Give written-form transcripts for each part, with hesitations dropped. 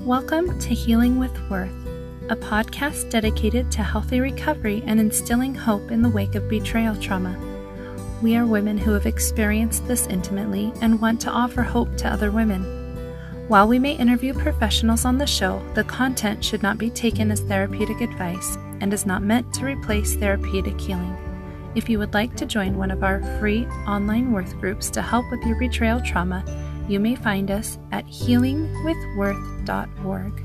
Welcome to Healing with Worth, a podcast dedicated to healthy recovery and instilling hope in the wake of betrayal trauma. We are women who have experienced this intimately and want to offer hope to other women. While we may interview professionals on the show, the content should not be taken as therapeutic advice and is not meant to replace therapeutic healing. If you would like to join one of our free online Worth groups to help with your betrayal trauma, you may find us at healingwithworth.org.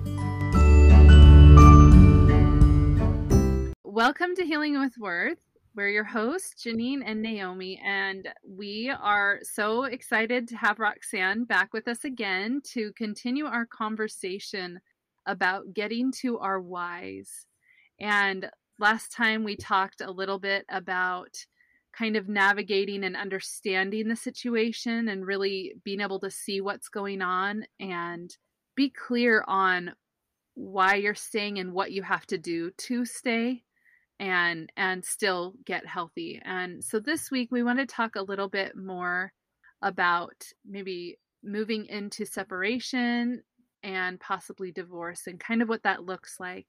Welcome to Healing with Worth. We're your hosts, Janine and Naomi, and we are so excited to have Roxanne back with us again to continue our conversation about getting to our whys. And last time we talked a little bit about kind of navigating and understanding the situation and really being able to see what's going on and be clear on why you're staying and what you have to do to stay and still get healthy. And so this week we want to talk a little bit more about maybe moving into separation and possibly divorce and kind of what that looks like.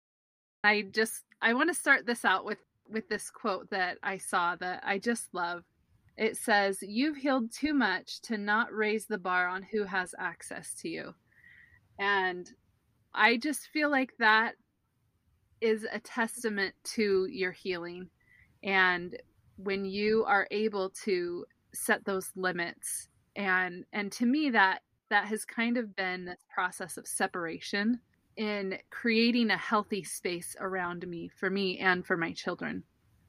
I want to start this out with this quote that I saw that I just love. It says, "You've healed too much to not raise the bar on who has access to you." And I just feel like that is a testament to your healing. And when you are able to set those limits, and to me that has kind of been this process of separation in creating a healthy space around me, for me and for my children.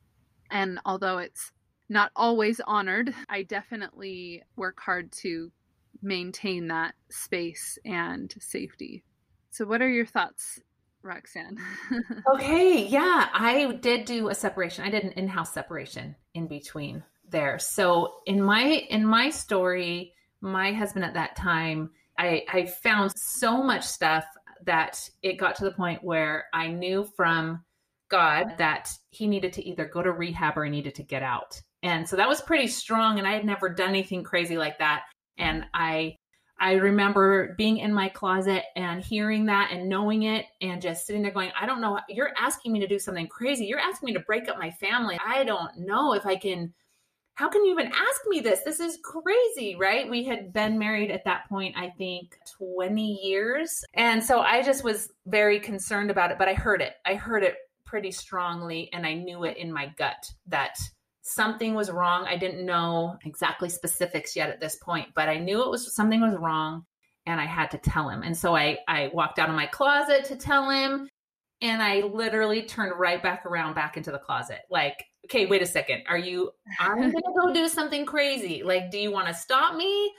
And although it's not always honored, I definitely work hard to maintain that space and safety. So what are your thoughts, Roxanne? Okay, yeah, I did do a separation. I did an in-house separation in between there. So in my story, my husband at that time, I found so much stuff that it got to the point where I knew from God that he needed to either go to rehab or he needed to get out. And so that was pretty strong. And I had never done anything crazy like that. And I remember being in my closet and hearing that and knowing it and just sitting there going, I don't know, you're asking me to do something crazy. You're asking me to break up my family. I don't know if I can. How can you even ask me this? This is crazy, right? We had been married at that point, I think 20 years. And so I just was very concerned about it, but I heard it pretty strongly. And I knew it in my gut that something was wrong. I didn't know exactly specifics yet at this point, but I knew something was wrong and I had to tell him. And so I walked out of my closet to tell him. And I literally turned right back around back into the closet. Like, okay, wait a second. I'm going to go do something crazy. Like, do you want to stop me?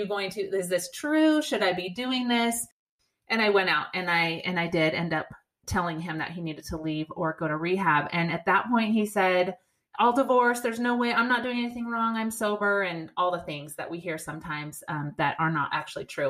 Is this true? Should I be doing this? And I went out and I did end up telling him that he needed to leave or go to rehab. And at that point he said, I'll divorce. There's no way. I'm not doing anything wrong. I'm sober, and all the things that we hear sometimes that are not actually true.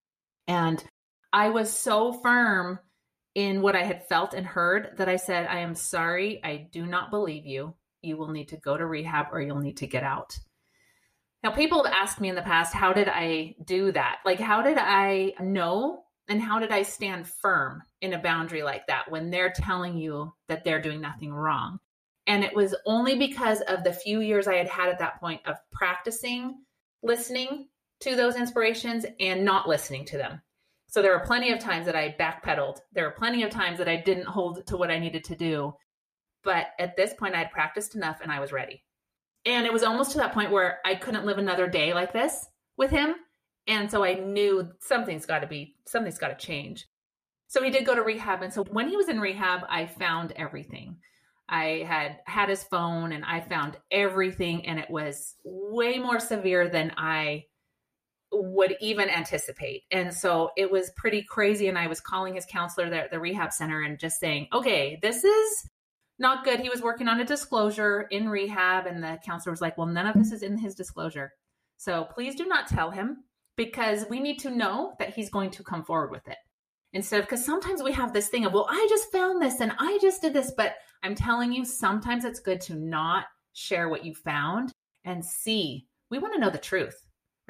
And I was so firm in what I had felt and heard that I said, I am sorry. I do not believe you. You will need to go to rehab or you'll need to get out. Now, people have asked me in the past, how did I do that? Like, how did I know and how did I stand firm in a boundary like that when they're telling you that they're doing nothing wrong? And it was only because of the few years I had at that point of practicing listening to those inspirations and not listening to them. So there were plenty of times that I backpedaled. There were plenty of times that I didn't hold to what I needed to do. But at this point, I had practiced enough and I was ready. And it was almost to that point where I couldn't live another day like this with him. And so I knew something's got to change. So he did go to rehab. And so when he was in rehab, I found everything. I had his phone and I found everything. And it was way more severe than I would even anticipate. And so it was pretty crazy. And I was calling his counselor there at the rehab center and just saying, okay, this is not good. He was working on a disclosure in rehab. And the counselor was like, well, none of this is in his disclosure. So please do not tell him because we need to know that he's going to come forward with it. Because sometimes we have this thing of, well, I just found this and I just did this. But I'm telling you, sometimes it's good to not share what you found and see. We want to know the truth.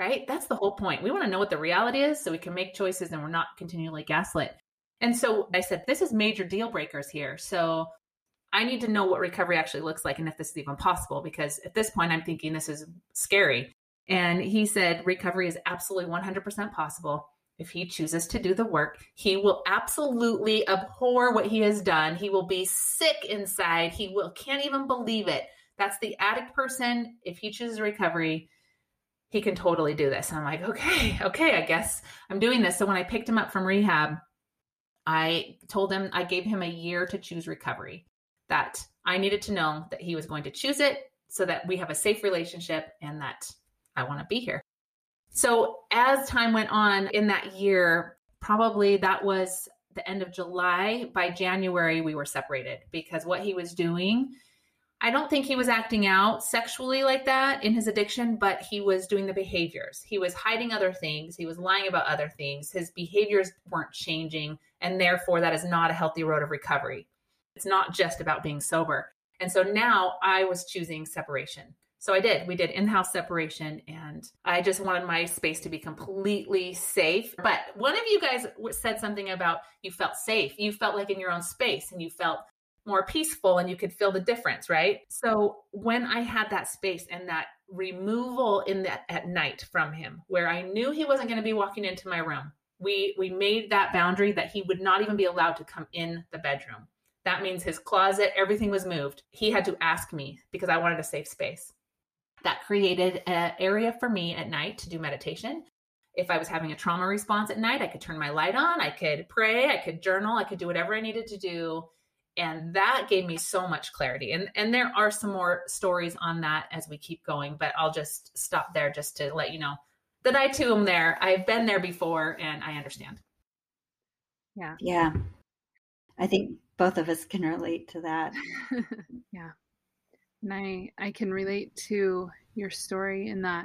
right? That's the whole point. We want to know what the reality is so we can make choices and we're not continually gaslit. And so I said, this is major deal breakers here. So I need to know what recovery actually looks like and if this is even possible, because at this point I'm thinking this is scary. And he said, recovery is absolutely 100% possible. If he chooses to do the work, he will absolutely abhor what he has done. He will be sick inside. Can't even believe it. That's the addict person. If he chooses recovery, he can totally do this. And I'm like, okay, I guess I'm doing this. So when I picked him up from rehab, I told him, I gave him a year to choose recovery, that I needed to know that he was going to choose it so that we have a safe relationship and that I want to be here. So as time went on in that year, probably that was the end of July. By January, we were separated because what he was doing, I don't think he was acting out sexually like that in his addiction, but he was doing the behaviors. He was hiding other things. He was lying about other things. His behaviors weren't changing. And therefore, that is not a healthy road of recovery. It's not just about being sober. And so now I was choosing separation. So we did in-house separation, and I just wanted my space to be completely safe. But one of you guys said something about you felt safe. You felt like in your own space and you felt more peaceful and you could feel the difference, right? So when I had that space and that removal at night from him, where I knew he wasn't going to be walking into my room, we made that boundary that he would not even be allowed to come in the bedroom. That means his closet, everything was moved. He had to ask me because I wanted a safe space. That created an area for me at night to do meditation. If I was having a trauma response at night, I could turn my light on, I could pray, I could journal, I could do whatever I needed to do. And that gave me so much clarity. And there are some more stories on that as we keep going, but I'll just stop there just to let you know that I too am there. I've been there before and I understand. Yeah. Yeah. I think both of us can relate to that. Yeah. And I can relate to your story in that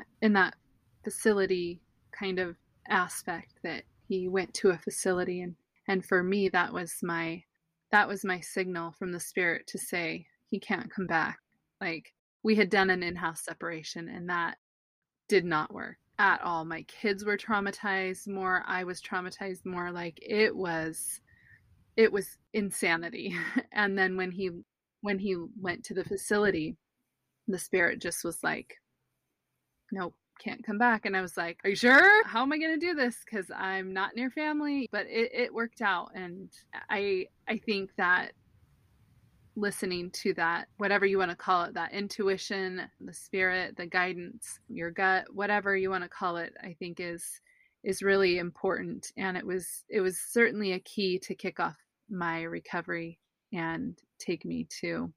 facility kind of aspect, that he went to a facility, and for me that was my signal from the Spirit to say he can't come back. Like, we had done an in-house separation and that did not work at all. My kids were traumatized more. I was traumatized more. Like, it was insanity. And then when he went to the facility, the Spirit just was like, nope, can't come back. And I was like, are you sure? How am I going to do this? Because I'm not near family. But it worked out. And I think that listening to that, whatever you want to call it, that intuition, the Spirit, the guidance, your gut, whatever you want to call it, I think is really important. And it was certainly a key to kick off my recovery and take me to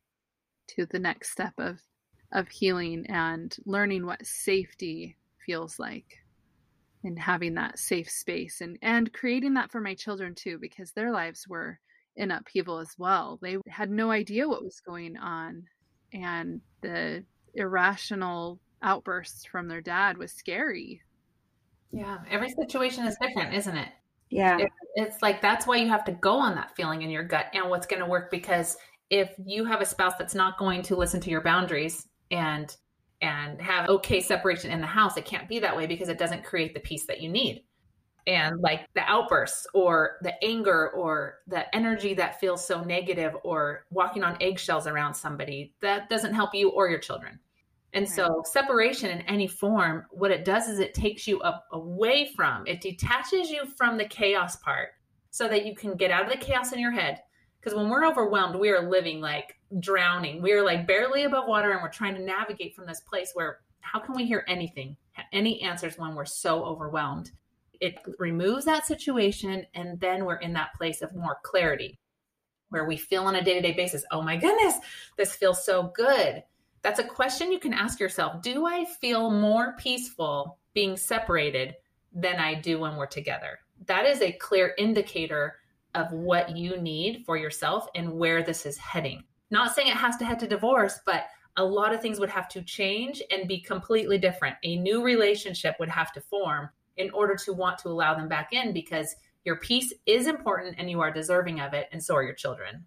the next step of healing and learning what safety feels like, and having that safe space and creating that for my children too, because their lives were in upheaval as well. They had no idea what was going on, and the irrational outbursts from their dad was scary. Yeah, every situation is different, isn't it? Yeah. It's like, that's why you have to go on that feeling in your gut and what's going to work. Because if you have a spouse that's not going to listen to your boundaries and have okay separation in the house, it can't be that way, because it doesn't create the peace that you need. And like the outbursts or the anger or the energy that feels so negative, or walking on eggshells around somebody, that doesn't help you or your children. And so separation in any form, what it does is it takes you away from, it detaches you from the chaos part so that you can get out of the chaos in your head. Because when we're overwhelmed, we are living like drowning. We are like barely above water, and we're trying to navigate from this place where how can we hear anything, any answers when we're so overwhelmed? It removes that situation, and then we're in that place of more clarity where we feel on a day-to-day basis, oh my goodness, this feels so good. That's a question you can ask yourself. Do I feel more peaceful being separated than I do when we're together? That is a clear indicator of what you need for yourself and where this is heading. Not saying it has to head to divorce, but a lot of things would have to change and be completely different. A new relationship would have to form in order to want to allow them back in, because your peace is important and you are deserving of it, and so are your children.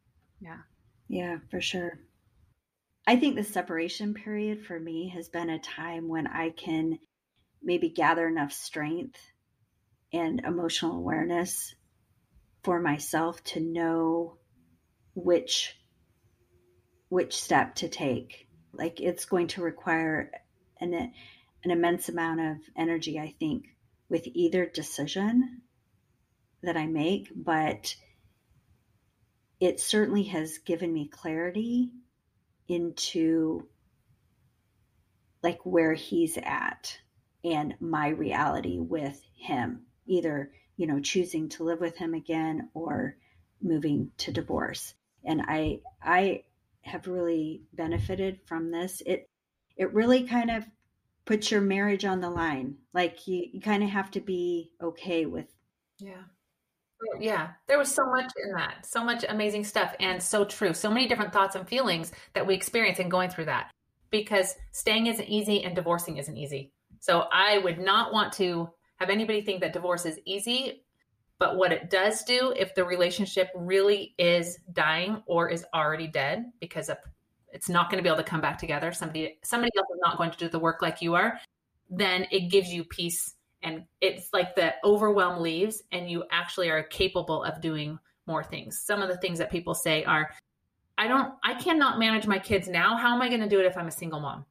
Yeah, for sure. I think the separation period for me has been a time when I can maybe gather enough strength and emotional awareness for myself to know which step to take. Like, it's going to require an immense amount of energy, I think, with either decision that I make, but it certainly has given me clarity into like where he's at and my reality with him, either, choosing to live with him again or moving to divorce. And I have really benefited from this. It really kind of puts your marriage on the line. Like, you kind of have to be okay with. Yeah, there was so much in that, so much amazing stuff, and so true. So many different thoughts and feelings that we experience in going through that, because staying isn't easy and divorcing isn't easy. So I would not want to have anybody think that divorce is easy, but what it does do, if the relationship really is dying or is already dead, because it's not going to be able to come back together, somebody else is not going to do the work like you are, then it gives you peace. And it's like the overwhelm leaves and you actually are capable of doing more things. Some of the things that people say are, I cannot manage my kids now. How am I going to do it if I'm a single mom?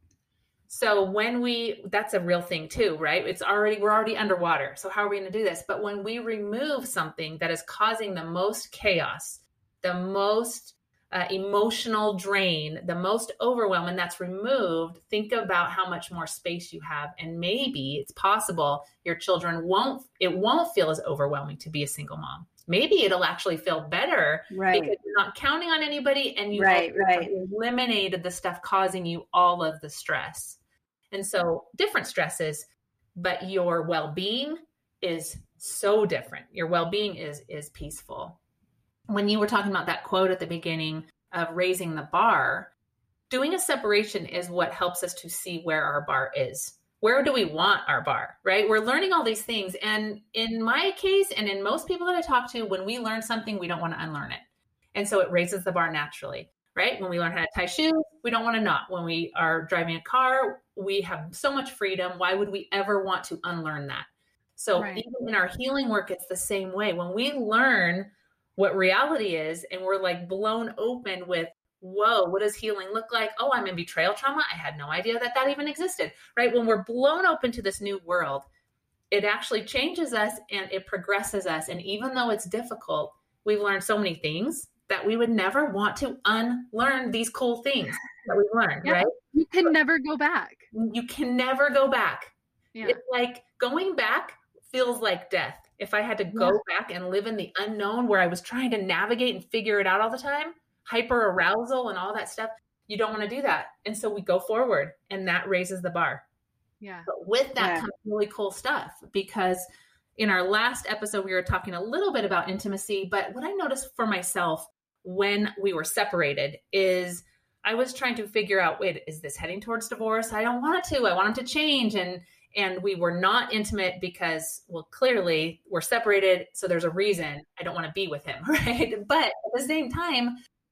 So that's a real thing too, right? We're already underwater. So how are we going to do this? But when we remove something that is causing the most chaos, the most emotional drain, the most overwhelm, and that's removed, think about how much more space you have. And maybe it's possible your children won't feel as overwhelming to be a single mom. Maybe it'll actually feel better, right, because you're not counting on anybody and you right. eliminated the stuff causing you all of the stress. And so different stresses, but your well-being is so different. Your well-being is peaceful. When you were talking about that quote at the beginning of raising the bar, doing a separation is what helps us to see where our bar is. Where do we want our bar, right? We're learning all these things. And in my case, and in most people that I talk to, when we learn something, we don't want to unlearn it. And so it raises the bar naturally, right? When we learn how to tie shoes, we don't want to not. When we are driving a car, we have so much freedom. Why would we ever want to unlearn that? So even in our healing work, it's the same way. When we learn what reality is, and we're like blown open with, whoa, what does healing look like? Oh, I'm in betrayal trauma. I had no idea that even existed, right? When we're blown open to this new world, it actually changes us and it progresses us. And even though it's difficult, we've learned so many things that we would never want to unlearn these cool things that we've learned, right? You can never go back. You can never go back. Yeah. It's like going back feels like death. If I had to go back and live in the unknown where I was trying to navigate and figure it out all the time, hyper arousal and all that stuff, you don't want to do that. And so we go forward, and that raises the bar. Yeah. But with that comes really cool stuff, because in our last episode, we were talking a little bit about intimacy, but what I noticed for myself when we were separated is I was trying to figure out, wait, is this heading towards divorce? I don't want it to. I want him to change. And we were not intimate because, well, clearly we're separated. So there's a reason I don't want to be with him, right? But at the same time,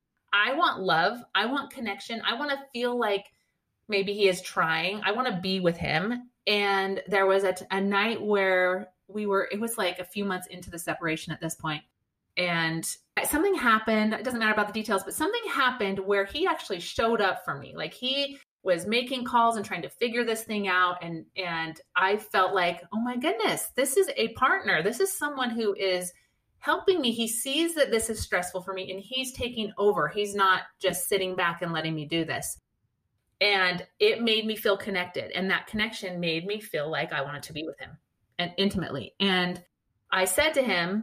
I want love. I want connection. I want to feel like maybe he is trying. I want to be with him. And there was a night where it was like a few months into the separation at this point. And something happened. It doesn't matter about the details, but something happened where he actually showed up for me. Like, he was making calls and trying to figure this thing out. And I felt like, oh my goodness, this is a partner. This is someone who is helping me. He sees that this is stressful for me and he's taking over. He's not just sitting back and letting me do this. And it made me feel connected. And that connection made me feel like I wanted to be with him and intimately. And I said to him,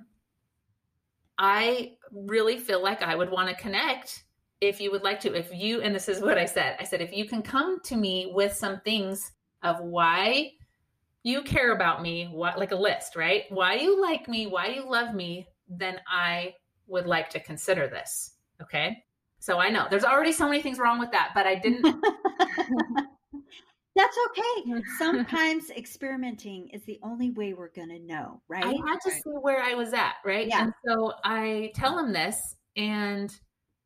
I really feel like I would want to connect if you would like to, and this is what I said, if you can come to me with some things of why you care about me, like a list, right? Why you like me, why you love me, then I would like to consider this. Okay. So I know there's already so many things wrong with that, but I didn't. That's okay. Sometimes experimenting is the only way we're going to know, right? I had to see where I was at, right? Yeah. And so I tell him this, and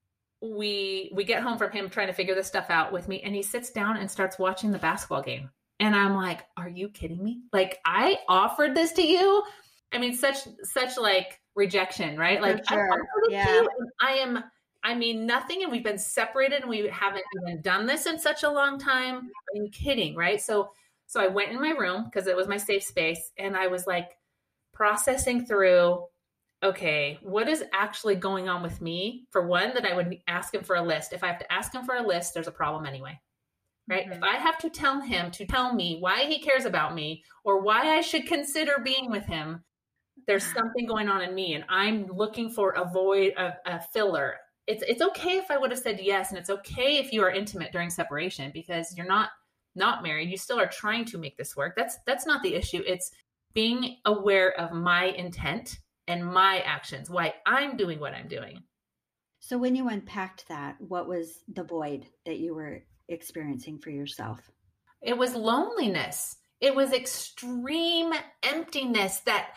we get home from him trying to figure this stuff out with me, and he sits down and starts watching the basketball game. And I'm like, are you kidding me? Like, I offered this to you. I mean, such like rejection, right? Like, For sure. I offered it to Yeah. you, and I mean, nothing, and we've been separated, and we haven't even done this in such a long time. Are you kidding, right? So I went in my room because it was my safe space, and I was like processing through, okay, what is actually going on with me? For one, that I would ask him for a list. If I have to ask him for a list, there's a problem anyway. Right? Mm-hmm. If I have to tell him to tell me why he cares about me or why I should consider being with him, there's something going on in me, and I'm looking for a filler. It's okay if I would have said yes, and it's okay if you are intimate during separation because you're not married. You still are trying to make this work. That's not the issue. It's being aware of my intent and my actions, why I'm doing what I'm doing. So when you unpacked that, what was the void that you were experiencing for yourself? It was loneliness. It was extreme emptiness that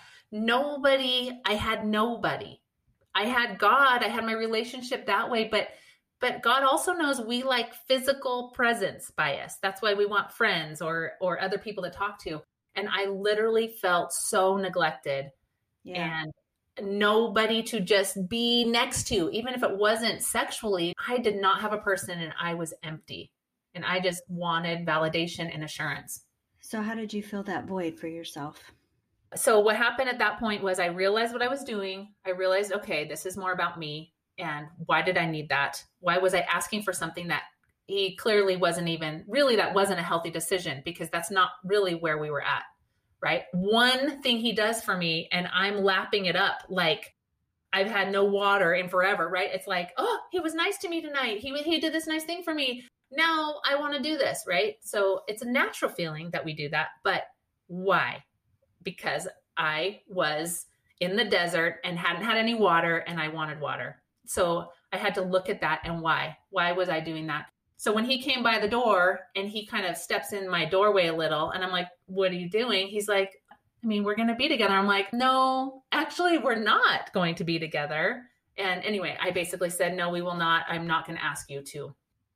I had nobody. I had God, I had my relationship that way, but God also knows we like physical presence by us. That's why we want friends or other people to talk to. And I literally felt so neglected and nobody to just be next to, even if it wasn't sexually. I did not have a person and I was empty. And I just wanted validation and assurance. So how did you fill that void for yourself? So what happened at that point was I realized what I was doing. I realized, okay, this is more about me. And why did I need that? Why was I asking for something that he clearly wasn't even, really, that wasn't a healthy decision because that's not really where we were at, right? One thing he does for me and I'm lapping it up like I've had no water in forever, right? It's like, oh, he was nice to me tonight. He did this nice thing for me. Now I want to do this, right? So it's a natural feeling that we do that. But why? Because I was in the desert and hadn't had any water and I wanted water. So I had to look at that and why? Why was I doing that? So when he came by the door and he kind of steps in my doorway a little and I'm like, what are you doing? He's like, I mean, we're going to be together. I'm like, no, actually, we're not going to be together. And anyway, I basically said, no, we will not. I'm not going to ask you to.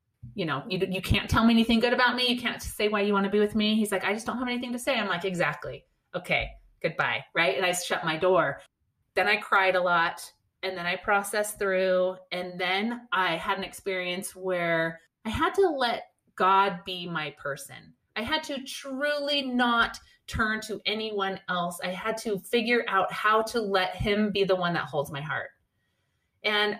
You can't tell me anything good about me. You can't say why you want to be with me. He's like, I just don't have anything to say. I'm like, exactly. Okay, goodbye. Right. And I shut my door. Then I cried a lot and then I processed through. And then I had an experience where I had to let God be my person. I had to truly not turn to anyone else. I had to figure out how to let him be the one that holds my heart. And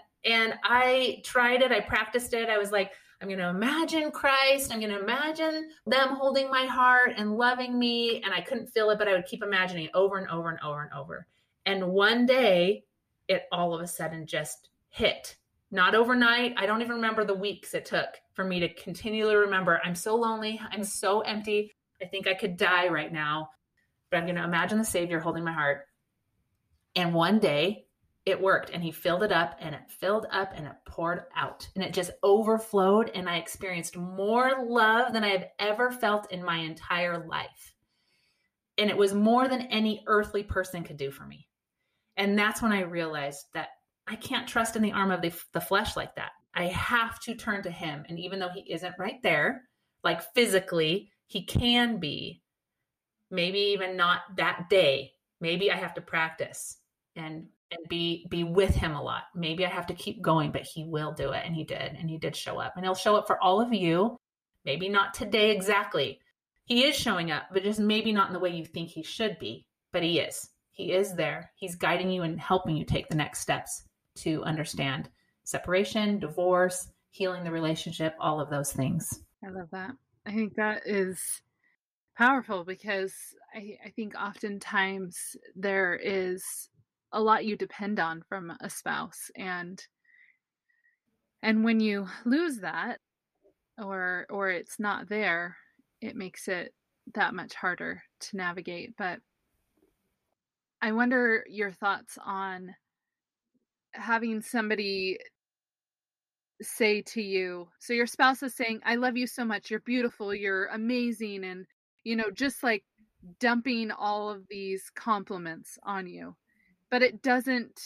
I tried it. I practiced it. I was like, I'm going to imagine Christ. I'm going to imagine them holding my heart and loving me. And I couldn't feel it, but I would keep imagining it over and over and over and over. And one day it all of a sudden just hit. Not overnight. I don't even remember the weeks it took for me to continually remember, I'm so lonely. I'm so empty. I think I could die right now, but I'm going to imagine the Savior holding my heart. And one day it worked and he filled it up and it filled up and it poured out and it just overflowed. And I experienced more love than I've ever felt in my entire life. And it was more than any earthly person could do for me. And that's when I realized that I can't trust in the arm of the flesh like that. I have to turn to him. And even though he isn't right there, like physically, he can be, maybe even not that day. Maybe I have to practice and be with him a lot. Maybe I have to keep going, but he will do it. And he did show up, and he'll show up for all of you. Maybe not today exactly. He is showing up, but just maybe not in the way you think he should be, but he is there. He's guiding you and helping you take the next steps to understand separation, divorce, healing the relationship, all of those things. I love that. I think that is powerful because I think oftentimes there is a lot you depend on from a spouse, and when you lose that or it's not there, it makes it that much harder to navigate. But I wonder your thoughts on having somebody say to you, so your spouse is saying, I love you so much, you're beautiful, you're amazing, and just like dumping all of these compliments on you, but it doesn't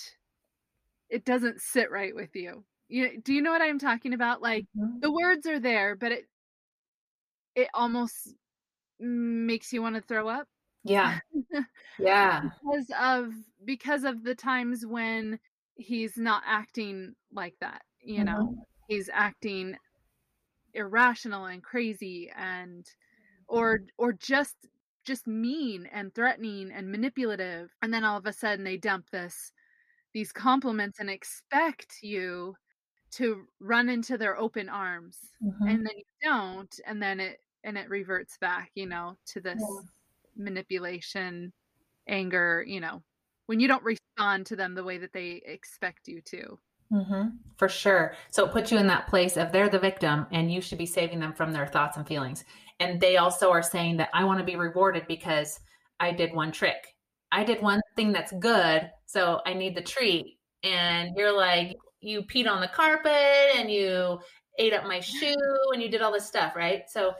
sit right with you. Do you know what I'm talking about? Like, the words are there, but it almost makes you want to throw up. Yeah. Yeah. Because of the times when he's not acting like that, you know. He's acting irrational and crazy and or just mean and threatening and manipulative, and then all of a sudden they dump these compliments and expect you to run into their open arms, and then you don't, and then it reverts back, you know, to this manipulation, anger, you know, when you don't respond to them the way that they expect you to. For sure. So it puts you in that place of they're the victim and you should be saving them from their thoughts and feelings. And they also are saying that I want to be rewarded because I did one trick. I did one thing that's good, so I need the treat. And you're like, you peed on the carpet and you ate up my shoe and you did all this stuff, right? So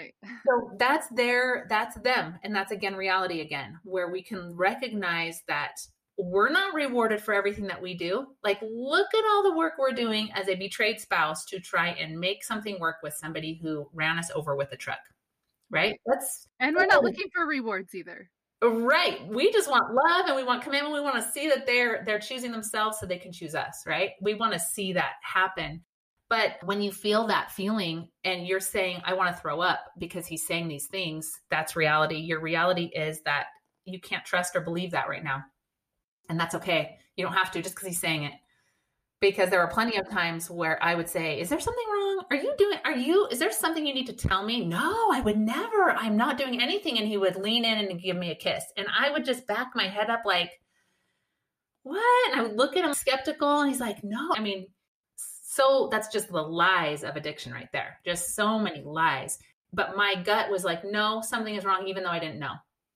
that's them. And that's again, reality again, where we can recognize that we're not rewarded for everything that we do. Like, look at all the work we're doing as a betrayed spouse to try and make something work with somebody who ran us over with a truck, right? And we're not looking for rewards either. Right. We just want love and we want commitment. We want to see that they're choosing themselves so they can choose us, right? We want to see that happen. But when you feel that feeling and you're saying, I want to throw up because he's saying these things, that's reality. Your reality is that you can't trust or believe that right now. And that's okay. You don't have to just because he's saying it. Because there are plenty of times where I would say, is there something wrong? Is there something you need to tell me? No, I would never. I'm not doing anything. And he would lean in and give me a kiss. And I would just back my head up like, what? And I would look at him skeptical. And he's like, no. I mean, so that's just the lies of addiction right there. Just so many lies. But my gut was like, no, something is wrong, even though I didn't know.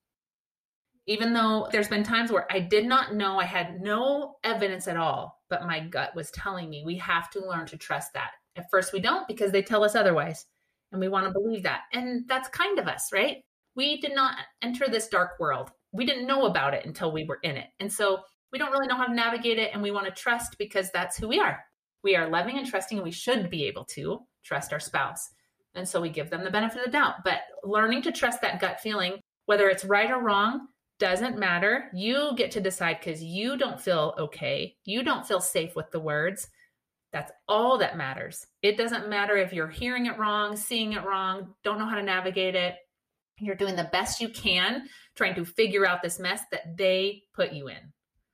Even though there's been times where I did not know, I had no evidence at all, but my gut was telling me we have to learn to trust that. At first we don't because they tell us otherwise and we want to believe that. And that's kind of us, right? We did not enter this dark world. We didn't know about it until we were in it. And so we don't really know how to navigate it, and we want to trust because that's who we are. We are loving and trusting, and we should be able to trust our spouse. And so we give them the benefit of the doubt. But learning to trust that gut feeling, whether it's right or wrong, doesn't matter. You get to decide because you don't feel okay. You don't feel safe with the words. That's all that matters. It doesn't matter if you're hearing it wrong, seeing it wrong, don't know how to navigate it. You're doing the best you can, trying to figure out this mess that they put you in.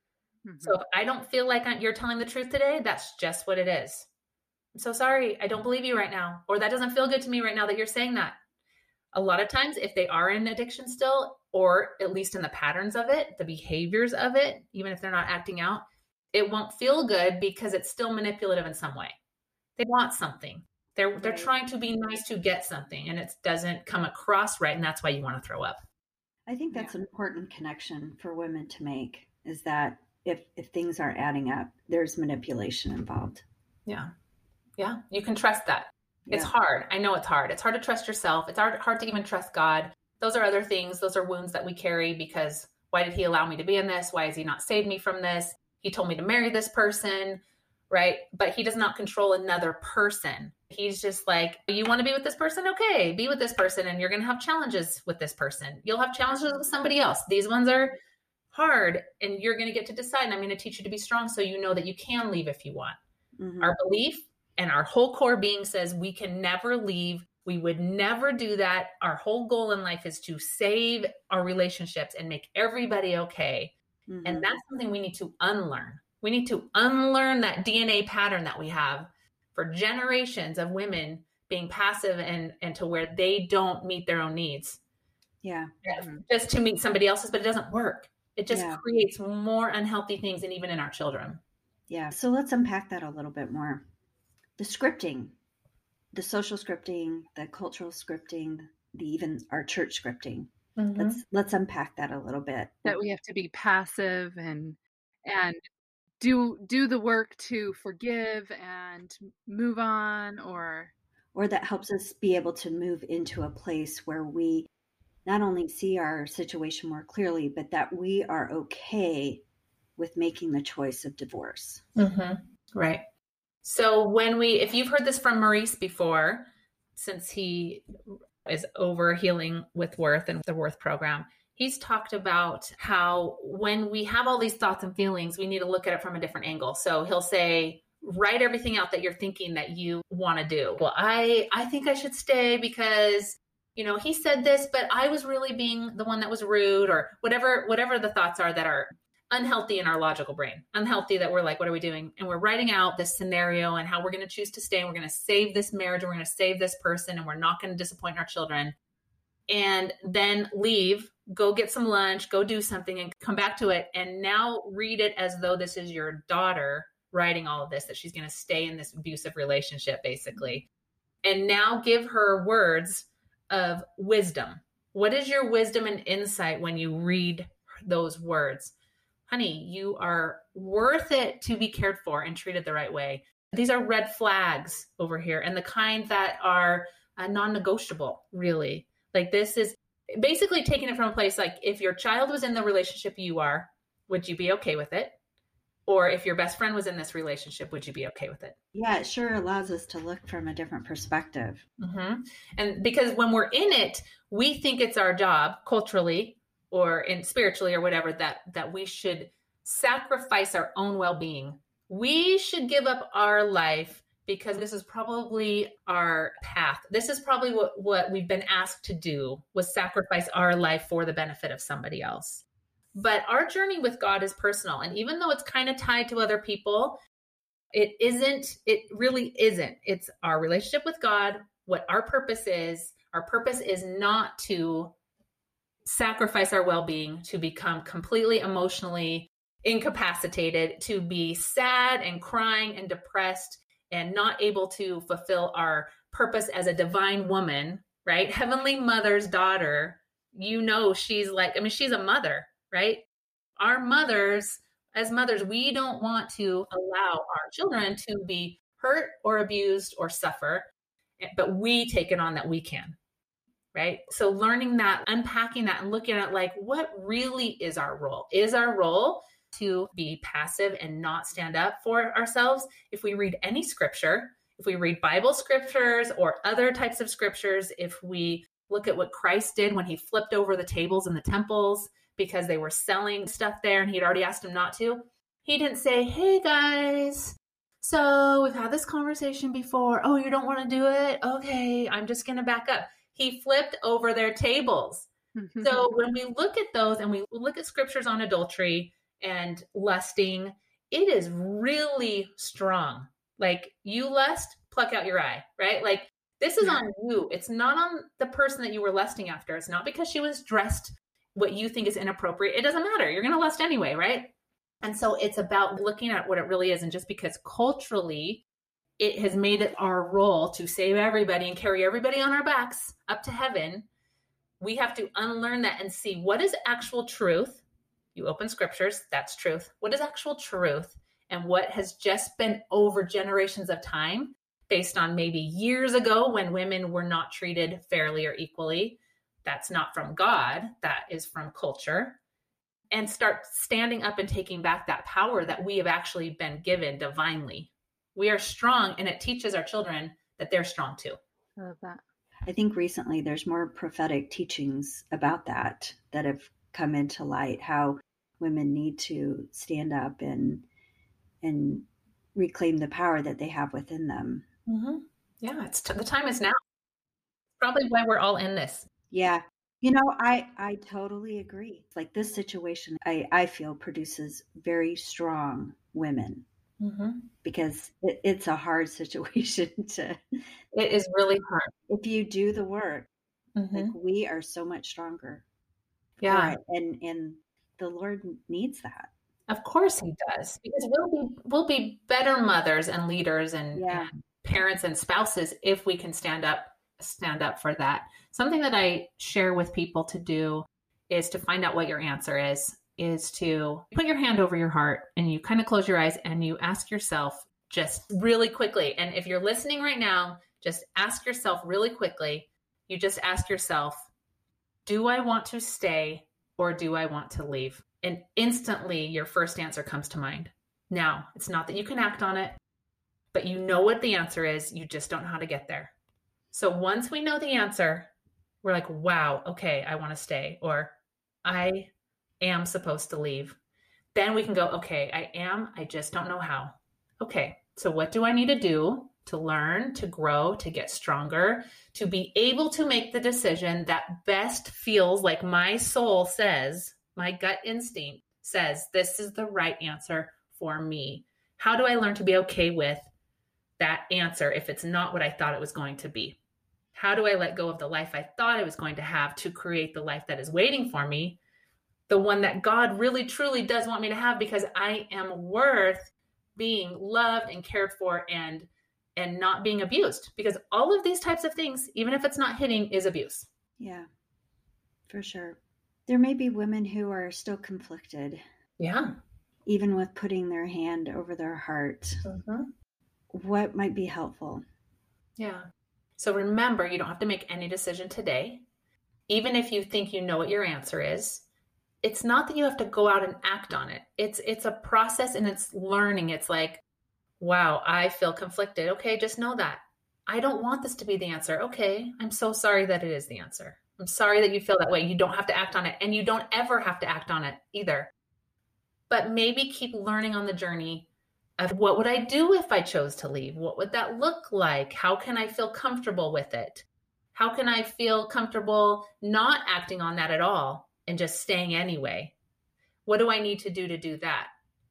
So if I don't feel like you're telling the truth today, that's just what it is. I'm so sorry. I don't believe you right now. Or that doesn't feel good to me right now that you're saying that. A lot of times, if they are in addiction still, or at least in the patterns of it, the behaviors of it, even if they're not acting out, it won't feel good because it's still manipulative in some way. They want something. They're trying to be nice to get something, and it doesn't come across right, and that's why you want to throw up. I think that's an important connection for women to make, is that if things aren't adding up, there's manipulation involved. Yeah. You can trust that. Yeah. It's hard. I know it's hard. It's hard to trust yourself. It's hard to even trust God. Those are other things. Those are wounds that we carry because why did he allow me to be in this? Why has he not saved me from this? He told me to marry this person, right? But he does not control another person. He's just like, you want to be with this person? Okay, be with this person. And you're going to have challenges with this person. You'll have challenges with somebody else. These ones are hard and you're going to get to decide. And I'm going to teach you to be strong so you know that you can leave if you want. Our belief and our whole core being says we can never leave. We would never do that. Our whole goal in life is to save our relationships and make everybody okay. And that's something we need to unlearn. We need to unlearn that DNA pattern that we have for generations of women being passive and to where they don't meet their own needs. Yeah. Just to meet somebody else's, but it doesn't work. It just creates more unhealthy things, and even in our children. Yeah. So let's unpack that a little bit more. The scripting, the social scripting, the cultural scripting, even our church scripting. Let's unpack that a little bit. That we have to be passive and do the work to forgive and move on, or that helps us be able to move into a place where we not only see our situation more clearly, but that we are okay with making the choice of divorce. Right. So if you've heard this from Maurice before, since he is over Healing with Worth and the Worth program. He's talked about how when we have all these thoughts and feelings, we need to look at it from a different angle. So he'll say, write everything out that you're thinking that you want to do. Well, I think I should stay because, he said this, but I was really being the one that was rude, or whatever the thoughts are that are unhealthy in our logical brain, unhealthy, that we're like, what are we doing? And we're writing out this scenario and how we're going to choose to stay. And we're going to save this marriage. And we're going to save this person. And we're not going to disappoint our children. And then leave, go get some lunch, go do something and come back to it. And now read it as though this is your daughter writing all of this, that she's going to stay in this abusive relationship, basically. And now give her words of wisdom. What is your wisdom and insight when you read those words? Honey, you are worth it to be cared for and treated the right way. These are red flags over here, and the kind that are non-negotiable, really. Like, this is basically taking it from a place like, if your child was in the relationship you are, would you be okay with it? Or if your best friend was in this relationship, would you be okay with it? Yeah, it sure allows us to look from a different perspective. Mm-hmm. And because when we're in it, we think it's our job culturally or spiritually or whatever, that we should sacrifice our own well-being. We should give up our life because this is probably our path. This is probably what we've been asked to do, was sacrifice our life for the benefit of somebody else. But our journey with God is personal. And even though it's kind of tied to other people, it really isn't. It's our relationship with God, what our purpose is. Our purpose is not to sacrifice our well-being, to become completely emotionally incapacitated, to be sad and crying and depressed and not able to fulfill our purpose as a divine woman, right? Heavenly Mother's daughter. She's she's a mother. Right? Our mothers, as mothers, we don't want to allow our children to be hurt or abused or suffer, but we take it on that we can, right? So learning that, unpacking that, and looking at like, what really is our role? Is our role to be passive and not stand up for ourselves? If we read any scripture, if we read Bible scriptures or other types of scriptures, if we look at what Christ did when he flipped over the tables in the temples, because they were selling stuff there and he'd already asked them not to. He didn't say, hey guys, so we've had this conversation before. Oh, you don't want to do it? Okay, I'm just going to back up. He flipped over their tables. So when we look at those and we look at scriptures on adultery and lusting, it is really strong. Like, you lust, pluck out your eye, right? Like, this is on you. It's not on the person that you were lusting after. It's not because she was dressed what you think is inappropriate. It doesn't matter. You're going to lust anyway, right? And so it's about looking at what it really is. And just because culturally it has made it our role to save everybody and carry everybody on our backs up to heaven, we have to unlearn that and see what is actual truth. You open scriptures, that's truth. What is actual truth? And what has just been over generations of time based on maybe years ago when women were not treated fairly or equally. That's not from God, that is from culture. And start standing up and taking back that power that we have actually been given divinely. We are strong, and it teaches our children that they're strong too. I love that. I think recently there's more prophetic teachings about that have come into light, how women need to stand up and reclaim the power that they have within them. Mm-hmm. Yeah, the time is now. Probably why we're all in this. Yeah. I totally agree. Like, this situation, I feel produces very strong women, because it's a hard situation to. It is really hard. If you do the work, like, we are so much stronger. Yeah. And the Lord needs that. Of course he does, because we'll be better mothers and leaders and parents and spouses if we can stand up for that. Something that I share with people to do is to find out what your answer is to put your hand over your heart and you kind of close your eyes and you ask yourself just really quickly. And if you're listening right now, just ask yourself really quickly. You just ask yourself, do I want to stay or do I want to leave? And instantly your first answer comes to mind. Now, it's not that you can act on it, but you know what the answer is. You just don't know how to get there. So once we know the answer, we're like, wow, okay, I want to stay, or I am supposed to leave. Then we can go, okay, I just don't know how. Okay, so what do I need to do to learn, to grow, to get stronger, to be able to make the decision that best feels like my soul says, my gut instinct says, this is the right answer for me. How do I learn to be okay with that answer if it's not what I thought it was going to be? How do I let go of the life I thought I was going to have to create the life that is waiting for me, the one that God really truly does want me to have, because I am worth being loved and cared for and not being abused, because all of these types of things, even if it's not hitting, is abuse. Yeah, for sure. There may be women who are still conflicted. Yeah. Even with putting their hand over their heart. Mm-hmm. What might be helpful? Yeah. So remember, you don't have to make any decision today. Even if you think you know what your answer is, it's not that you have to go out and act on it. It's a process and it's learning. It's like, wow, I feel conflicted. Okay, just know that. I don't want this to be the answer. Okay, I'm so sorry that it is the answer. I'm sorry that you feel that way. You don't have to act on it, and you don't ever have to act on it either. But maybe keep learning on the journey of, what would I do if I chose to leave? What would that look like? How can I feel comfortable with it? How can I feel comfortable not acting on that at all and just staying anyway? What do I need to do that?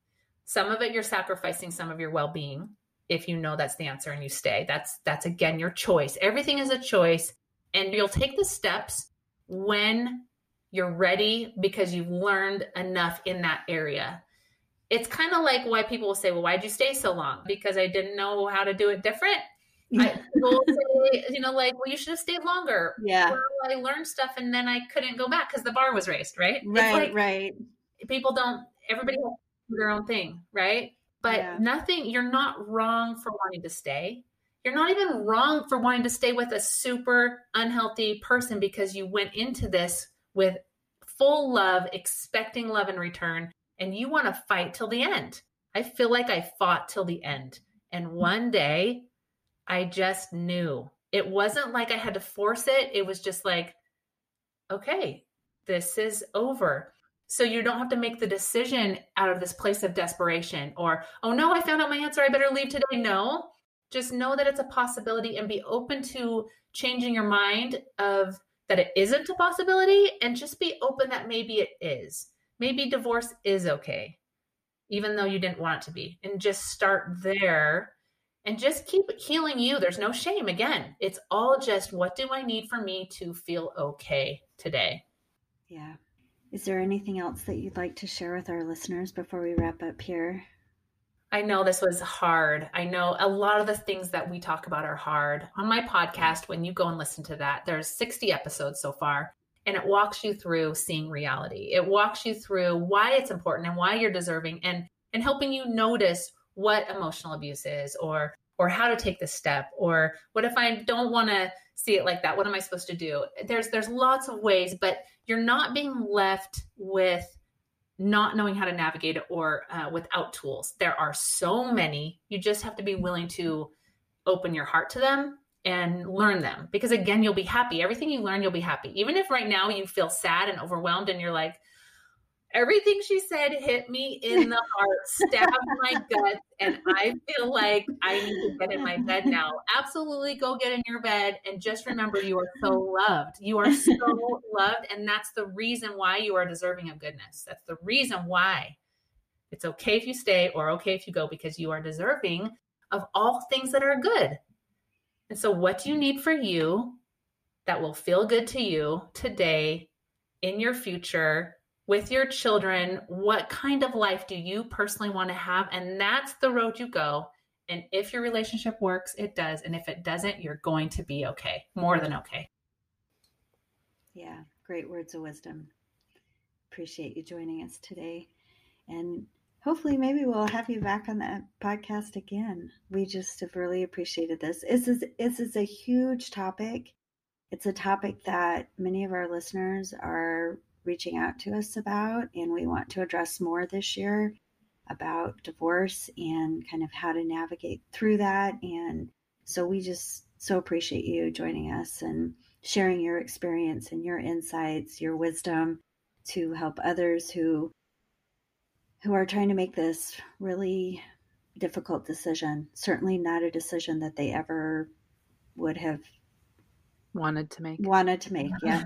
Some of it, you're sacrificing some of your well-being if you know that's the answer and you stay. That's again, your choice. Everything is a choice, and you'll take the steps when you're ready because you've learned enough in that area. It's kind of like why people will say, well, why'd you stay so long? Because I didn't know how to do it different. People will say, like, well, you should have stayed longer. Yeah. Well, I learned stuff and then I couldn't go back because the bar was raised, right? Right, right. People don't, everybody has to do their own thing, right? But you're not wrong for wanting to stay. You're not even wrong for wanting to stay with a super unhealthy person because you went into this with full love, expecting love in return, and you want to fight till the end. I feel like I fought till the end. And one day I just knew. It wasn't like I had to force it. It was just like, okay, this is over. So you don't have to make the decision out of this place of desperation or, oh no, I found out my answer, I better leave today. No, just know that it's a possibility and be open to changing your mind of that it isn't a possibility, and just be open that maybe it is. Maybe divorce is okay, even though you didn't want it to be. And just start there and just keep healing you. There's no shame. Again, it's all just, what do I need for me to feel okay today? Yeah. Is there anything else that you'd like to share with our listeners before we wrap up here? I know this was hard. I know a lot of the things that we talk about are hard. On my podcast, when you go and listen to that, there's 60 episodes so far, and it walks you through seeing reality. It walks you through why it's important and why you're deserving, and helping you notice what emotional abuse is, or how to take the step, or what if I don't want to see it like that? What am I supposed to do? There's lots of ways, but you're not being left with not knowing how to navigate it or without tools. There are so many. You just have to be willing to open your heart to them and learn them, because again, you'll be happy. Everything you learn, you'll be happy. Even if right now you feel sad and overwhelmed and you're like, everything she said hit me in the heart, stabbed my gut, and I feel like I need to get in my bed now. Absolutely go get in your bed, and just remember, you are so loved. You are so loved, and that's the reason why you are deserving of goodness. That's the reason why it's okay if you stay or okay if you go, because you are deserving of all things that are good. And so what do you need for you that will feel good to you today, in your future, with your children? What kind of life do you personally want to have? And that's the road you go. And if your relationship works, it does. And if it doesn't, you're going to be okay. More than okay. Yeah, great words of wisdom. Appreciate you joining us today. And hopefully maybe we'll have you back on the podcast again. We just have really appreciated this. This is a huge topic. It's a topic that many of our listeners are reaching out to us about, and we want to address more this year about divorce and kind of how to navigate through that. And so we just so appreciate you joining us, and sharing your experience and your insights, your wisdom to help others who are trying to make this really difficult decision. Certainly not a decision that they ever would have wanted to make. Yeah.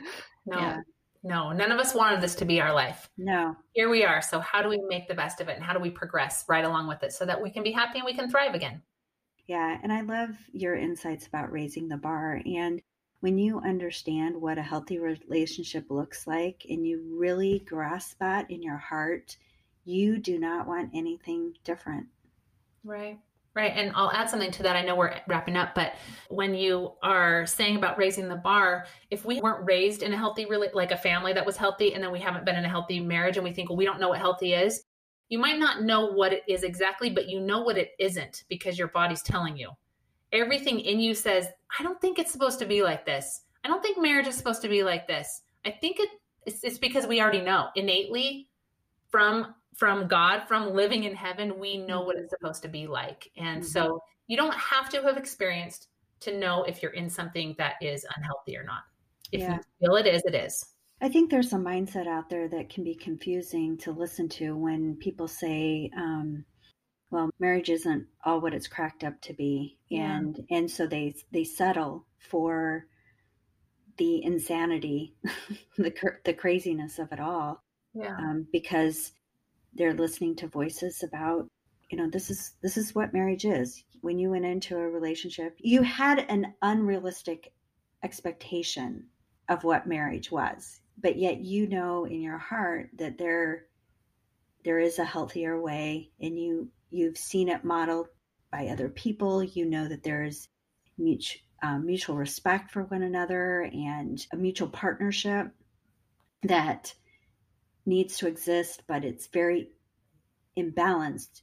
No, none of us wanted this to be our life. No. Here we are. So how do we make the best of it? And how do we progress right along with it so that we can be happy and we can thrive again? Yeah. And I love your insights about raising the bar. And when you understand what a healthy relationship looks like and you really grasp that in your heart, you do not want anything different. Right. And I'll add something to that. I know we're wrapping up, but when you are saying about raising the bar, if we weren't raised in a healthy, like a family that was healthy, and then we haven't been in a healthy marriage and we think, well, we don't know what healthy is. You might not know what it is exactly, but you know what it isn't because your body's telling you. Everything in you says, I don't think it's supposed to be like this. I don't think marriage is supposed to be like this. I think it's because we already know innately from God, from living in heaven, we know what it's supposed to be like. And so you don't have to have experienced to know if you're in something that is unhealthy or not. If you feel it is, it is. I think there's a mindset out there that can be confusing to listen to when people say, well, marriage isn't all what it's cracked up to be. Yeah. And so they settle for the insanity, the craziness of it all. Yeah. Because they're listening to voices about, this is what marriage is. When you went into a relationship, you had an unrealistic expectation of what marriage was, but yet in your heart that there is a healthier way, and you've seen it modeled by other people. You know that there's mutual respect for one another and a mutual partnership that needs to exist, but it's very imbalanced.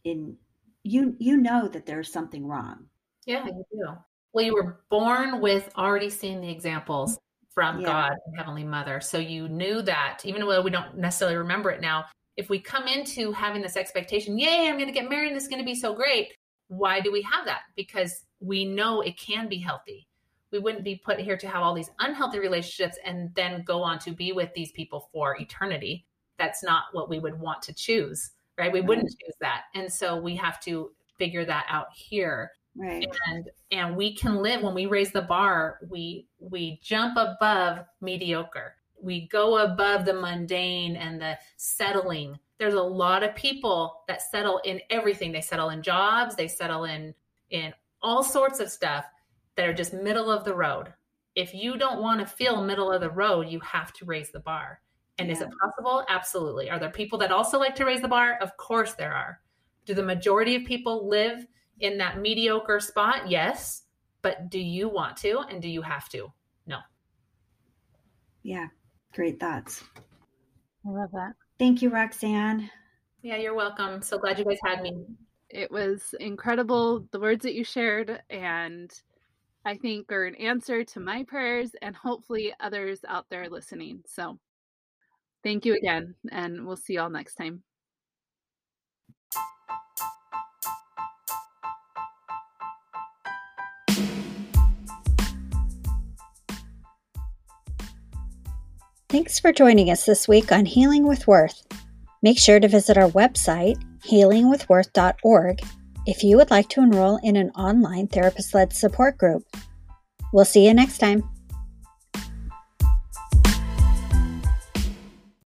You know that there's something wrong. Yeah, you do. Well, you were born with already seeing the examples from God and Heavenly Mother. So you knew that, even though we don't necessarily remember it now, if we come into having this expectation, yay, I'm going to get married and it's going to be so great. Why do we have that? Because we know it can be healthy. We wouldn't be put here to have all these unhealthy relationships and then go on to be with these people for eternity. That's not what we would want to choose, right? We wouldn't choose that. And so we have to figure that out here. Right. And we can live, when we raise the bar, we jump above mediocre. We go above the mundane and the settling. There's a lot of people that settle in everything. They settle in jobs. They settle in all sorts of stuff that are just middle of the road. If you don't want to feel middle of the road, you have to raise the bar. And is it possible? Absolutely. Are there people that also like to raise the bar? Of course there are. Do the majority of people live in that mediocre spot? Yes. But do you want to, and do you have to? No. Yeah. Great thoughts. I love that. Thank you, Roxanne. Yeah, you're welcome. So glad you guys had me. It was incredible, the words that you shared, and I think are an answer to my prayers and hopefully others out there listening. So thank you again, and we'll see you all next time. Thanks for joining us this week on Healing with Worth. Make sure to visit our website, healingwithworth.org, if you would like to enroll in an online therapist-led support group. We'll see you next time.